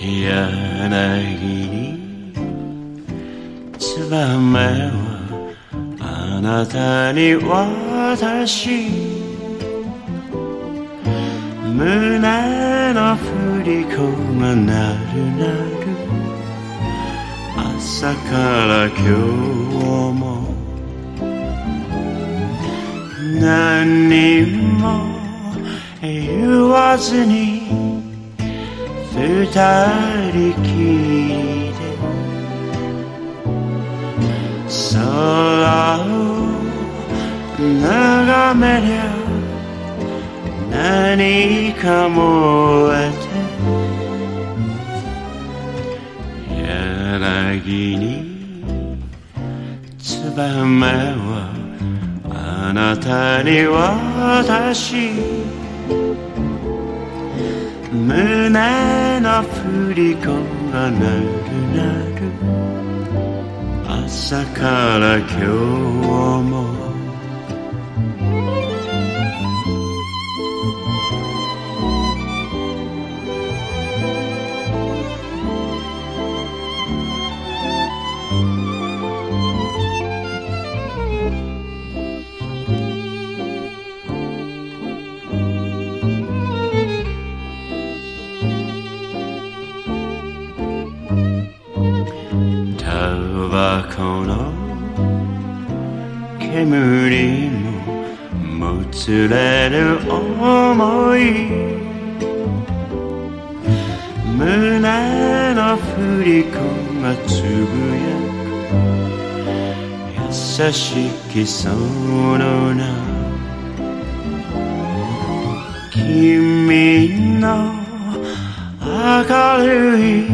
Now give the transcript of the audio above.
柳にツバメはあなたに渡し、胸の振り子が鳴る鳴る、朝から今日も何も言わずに二人きりで空を眺めりゃ、何か燃えて、柳にツバメはあなたに渡し、胸の振り子が鳴る鳴る、朝から今日もタバコの煙ももつれる想い、胸の振り子がつぶやく優しきその名、君の明るい